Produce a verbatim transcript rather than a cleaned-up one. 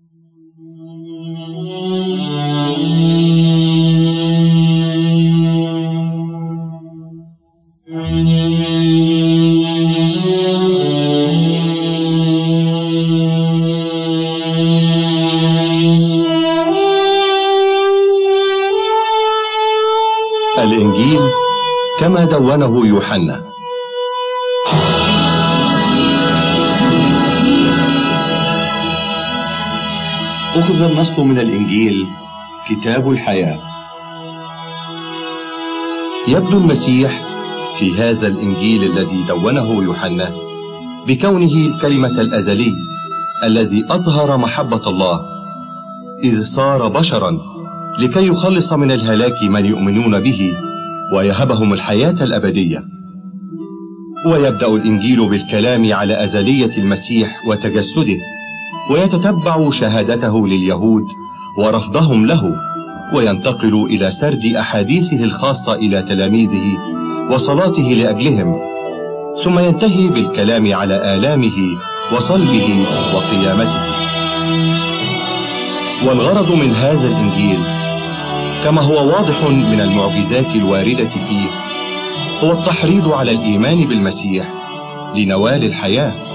الإنجيل كما دونه يوحنا. أخذ النص من الإنجيل كتاب الحياة. يبدو المسيح في هذا الإنجيل الذي دونه يوحنا بكونه الكلمة الأزلي الذي أظهر محبة الله، إذ صار بشرا لكي يخلص من الهلاك من يؤمنون به ويهبهم الحياة الأبدية. ويبدأ الإنجيل بالكلام على أزلية المسيح وتجسده، ويتتبع شهادته لليهود ورفضهم له، وينتقل إلى سرد أحاديثه الخاصة إلى تلاميذه وصلاته لأجلهم، ثم ينتهي بالكلام على آلامه وصلبه وقيامته. والغرض من هذا الإنجيل كما هو واضح من المعجزات الواردة فيه هو التحريض على الإيمان بالمسيح لنوال الحياة.